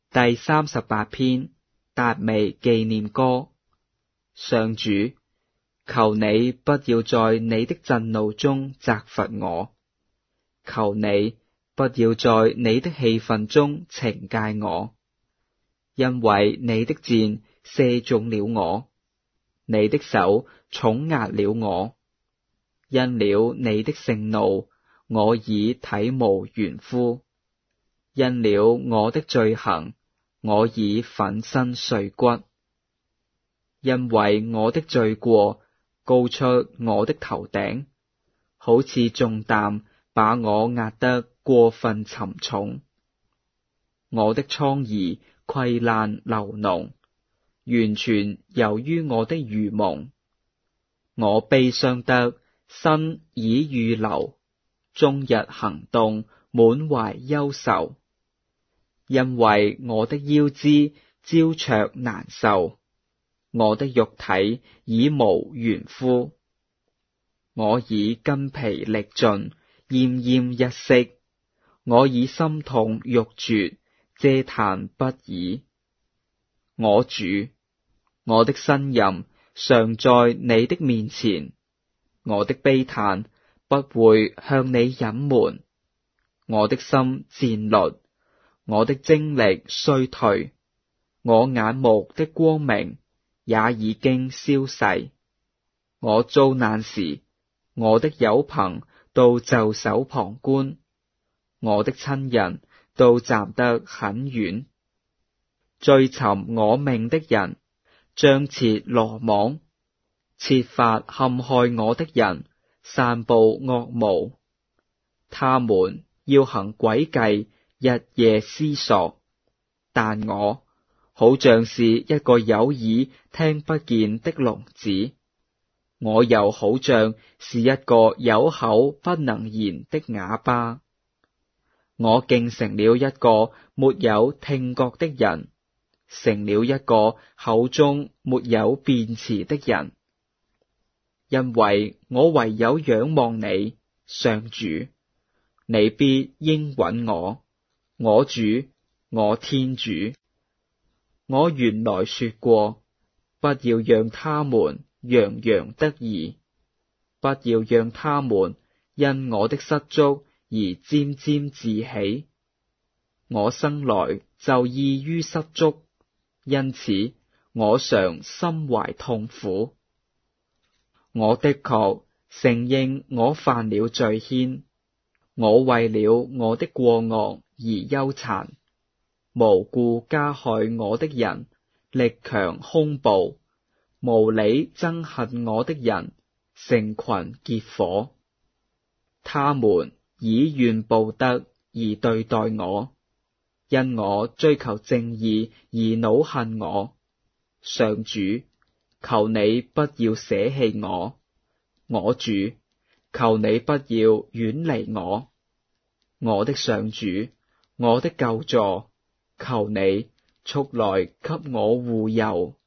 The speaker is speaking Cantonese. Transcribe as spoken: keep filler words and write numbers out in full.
第三十八篇，達味紀念歌。上主，求你不要在你的震怒中責罰我，求你不要在你的氣憤中懲戒我，因為你的箭射中了我，你的手重壓了我。因了你的盛怒，我已體無完膚；因了我的罪行，我已粉身碎骨。因為我的罪過高出我的頭頂，好似重擔把我壓得過分沉重。我的瘡痍潰爛流膿，完全由於我的愚蒙。我悲傷得身已預流，終日行動滿懷憂愁，因為我的腰肢焦灼難受，我的肉體已無完膚。我已筋疲力盡，奄奄一息，我已心痛欲絕，嗟嘆不已。我主，我的呻吟常在你的面前，我的悲嘆不會向你隱瞞。我的心戰慄，我的精力衰退，我眼目的光明也已經消逝。我遭難時，我的友朋都袖手旁觀，我的親人都站得很遠。追尋我命的人張設羅網，設法陷害我的人散布惡霧。他們要行詭計，日夜思索，但我好像是一個有耳聽不見的聾子，我又好像是一個有口不能言的啞巴。我竟成了一個沒有聽覺的人，成了一個口中沒有辯詞的人。因為我唯有仰望你，上主，你必應允我，我主，我天主。我原來說過，不要讓他們洋洋得意，不要讓他們因我的失足而沾沾自喜。我生來就異於失足，因此我常心懷痛苦。我的確承認我犯了罪愆，我為了我的過惡而憂殘。無故加害我的人力強兇暴，無理憎恨我的人成群結夥。他們以怨報德而對待我，因我追求正義而惱恨我。上主，求你不要捨棄我，我主，求你不要遠離我。我的上主，我的救助，求你速來給我護佑。